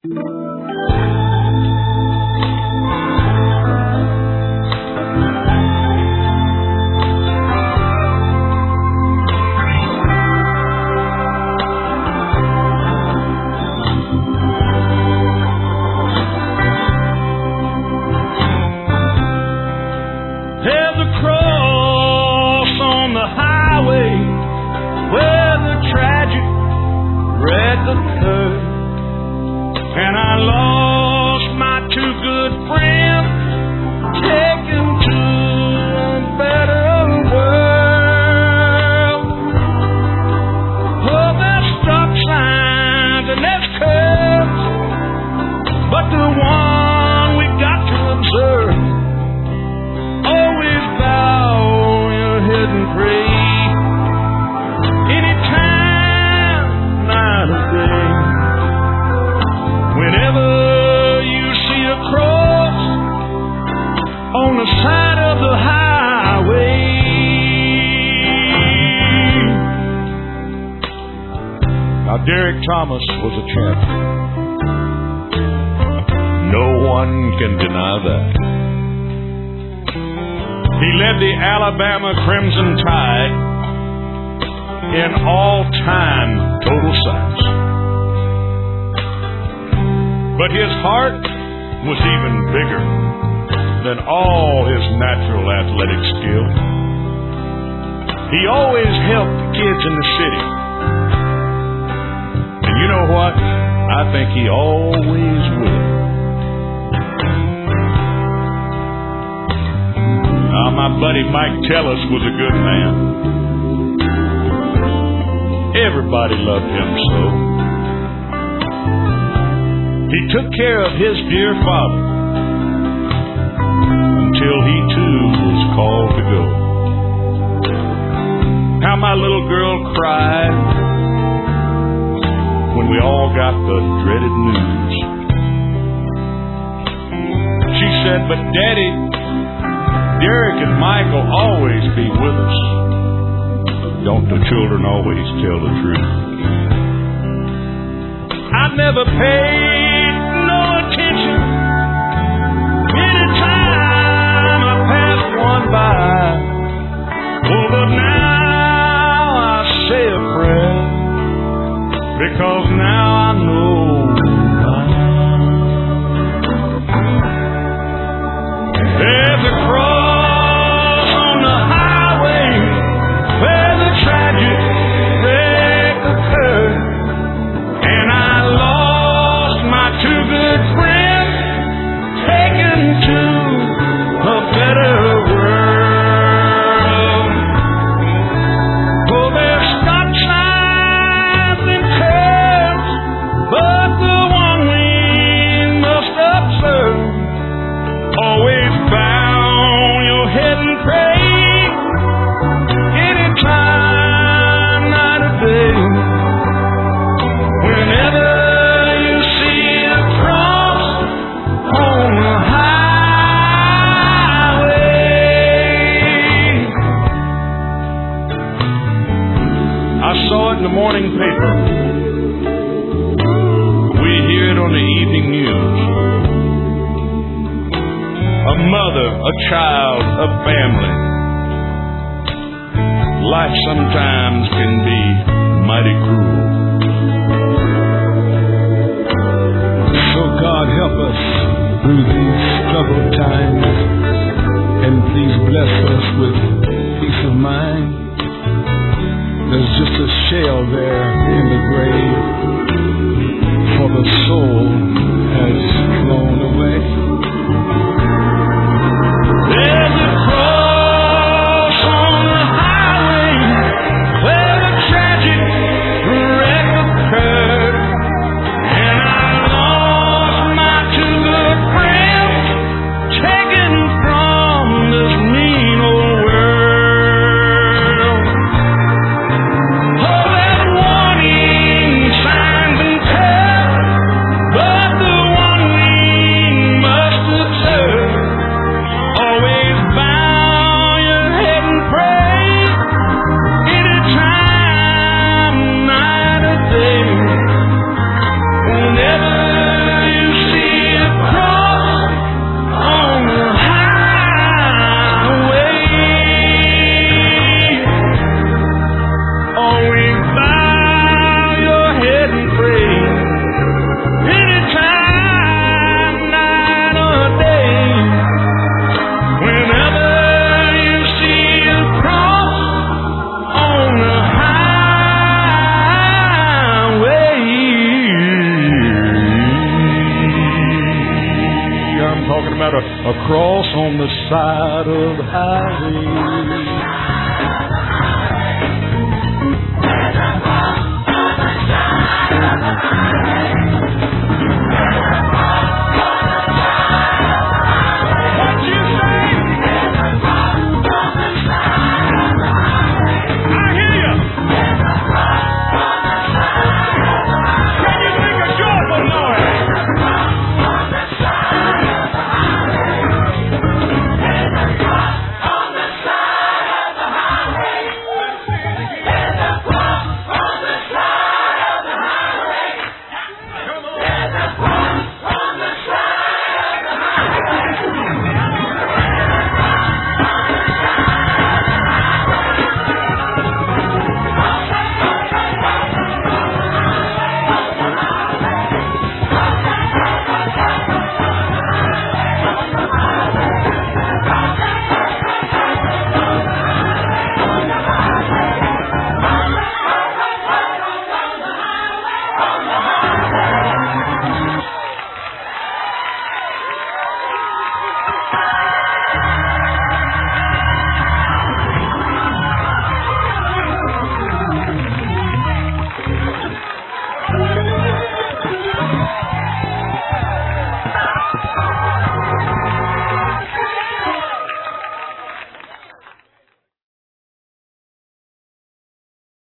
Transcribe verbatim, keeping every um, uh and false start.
Derek Thomas was a champion. No one can deny that. He led the Alabama Crimson Tide in all-time total sacks. But his heart was even bigger than all his natural athletic skill. He always helped the kids in the city. You know what? I think he always will. Uh, my buddy Mike Tellis was a good man. Everybody loved him so. He took care of his dear father until he too was called to go. How my little girl cried when we all got the dreaded news. She said, "But Daddy, Derek and Mike will always be with us." Don't the children always tell the truth? I never paid no attention anytime I passed one by. Oh, but now I say a prayer, because now I know there's a cross on the highway where the tragic wreck occurred, and I lost my two good friends, taken to a better world. Oh, there's stop signs and curves, but the one we must observe, always bow your head and pray, anytime, night or day. Whenever you see a cross on the highway. I saw it in the morning paper. We hear it on the evening news. A mother, a child, a family. Life sometimes can be mighty cruel. So God help us through these troubled times, and please bless us with peace of mind. There's just a shell there in the grave, for the soul has flown away. There's a cross on the highway where the tragic wreck occurred, and I lost my two good friends, taken from this mean old world. at a, a cross on the side of the highway.